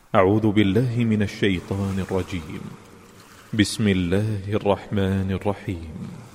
أعوذ بالله من الشيطان الرجيم. بسم الله الرحمن الرحيم.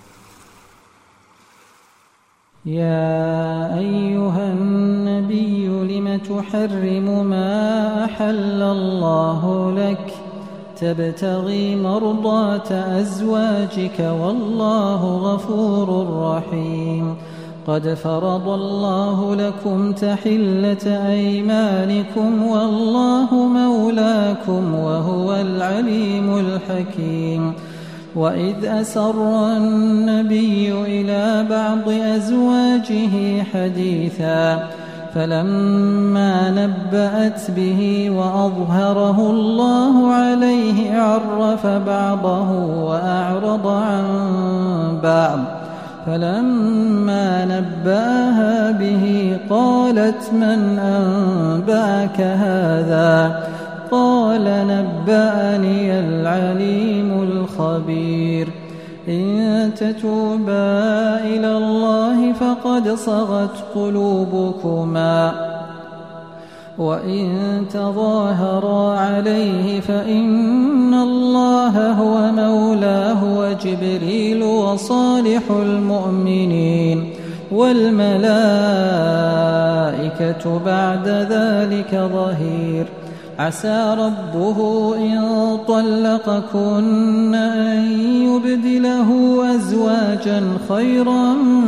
يا أيها النبي لم تحرم ما أحل الله لك تبتغي مرضات أزواجك والله غفور رحيم. قد فرض الله لكم تحلة أيمانكم والله مولاكم وهو العليم الحكيم. وإذ أسر النبي إلى بعض أزواجه حديثا فلما نبأت به وأظهره الله عليه عرف بعضه وأعرض عن بعض. فلما نبأها به قالت من أنبأك هذا؟ قال نبأني العليم الخبير. إن تتوبا إلى الله فقد صغت قلوبكما وإن تظاهرا عليه فإن الله هو مولاه وجبريل وصالح المؤمنين والملائكة بعد ذلك ظهير. عسى ربه إن طلقكن أن يبدله أزواجا خيرا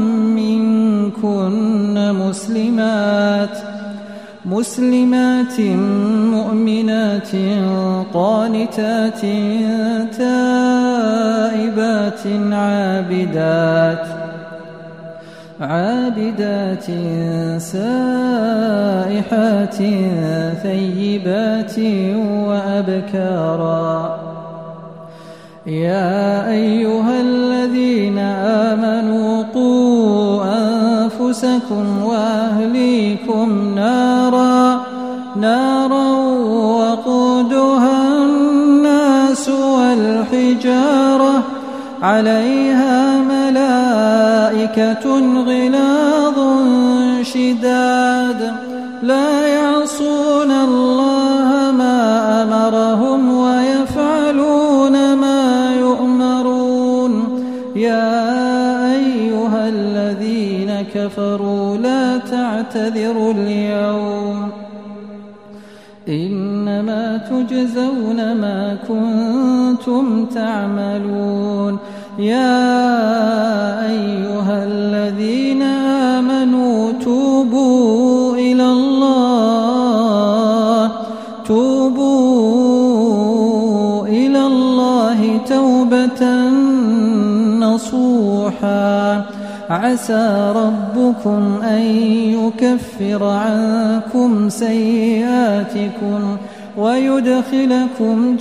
منكن مسلمات مؤمنات قانتات تائبات عابدات سائحات ثيبات وأبكارا. يا أيها الذين آمنوا قوا أنفسكم وأهليكم نارا وقودها الناس والحجارة عليها ملائكة غلاظ شداد لا يعصون الله ما أمرهم ويفعلون ما يؤمرون. يا أيها الذين كفروا لا تعتذروا اليوم إنما تجزون ما كنتم تعملون. يا أيها الذين آمنوا توبوا إلى الله توبة نصوحا. عسى ربكم أن يكفر عنكم سيئاتكم ويدخلكم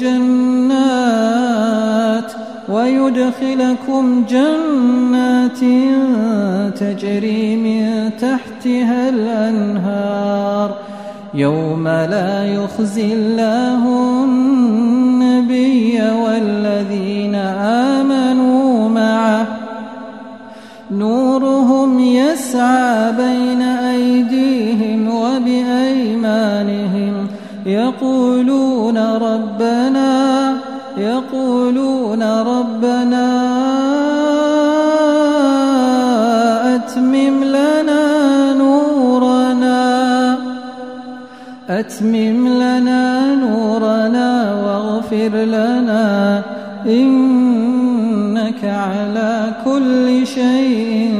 جنات تجري من تحتها الأنهار يوم لا يخزي الله النبي والذين آمنوا معه نورهم يسعى بين أيديهم وبأيمانهم يقولون ربنا أتمم لنا نورنا واغفر لنا إنك على كل شيء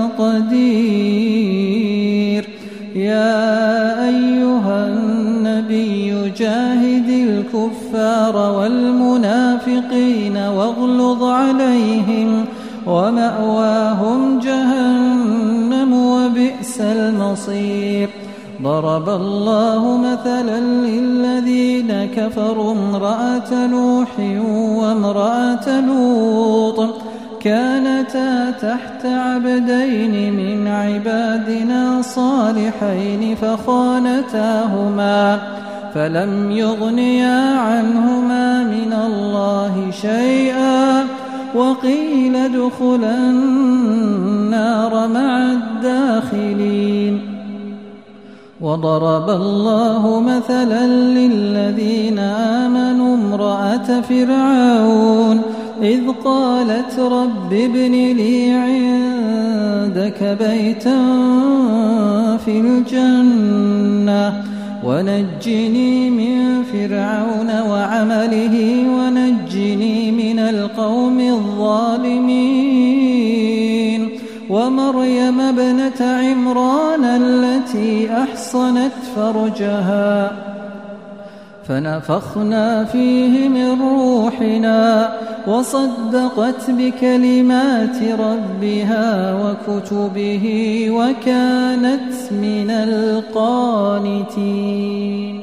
قدير. يا أيها النبي جاهد الكفار والمنافقين واغلظ عليهم ومأواهم جهنم وبئس المصير. ضرب الله مثلا للذين كفروا امرأة نوح وامرأة لوط كانتا تحت عبدين من عبادنا صالحين فخانتاهما فلم يغنيا عنهما من الله شيئا وقيل ادخلا النار مع الداخلين. وضرب الله مثلا للذين آمنوا امرأة فرعون إذ قالت رب ابن لي عندك بيتا في الجنة ونجني من فرعون وعمله ونجني من القوم الظالمين ومريم ابنة عمران التي أحصنت فرجها فنفخنا فيه من روحنا وصدقت بكلمات ربها وكتبه وكانت من القانتين.